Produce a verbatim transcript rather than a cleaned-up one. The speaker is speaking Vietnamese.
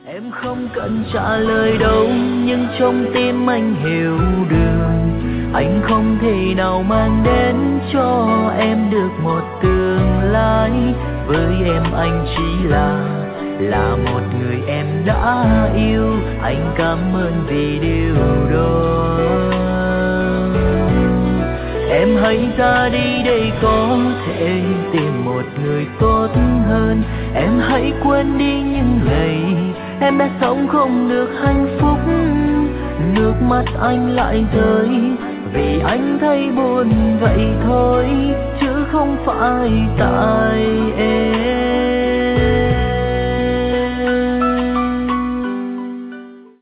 Em không cần trả lời đâu, nhưng trong tim anh hiểu được. Anh không thể nào mang đến cho em được một tương lai. Với em anh chỉ là là một người em đã yêu. Anh cảm ơn vì điều đó. Em hãy ra đi để có thể tìm một người tốt hơn. Em hãy quên đi những ngày em đã sống không được hạnh phúc. Nước mắt anh lại rơi vì anh thấy buồn vậy thôi, chứ không phải tại em.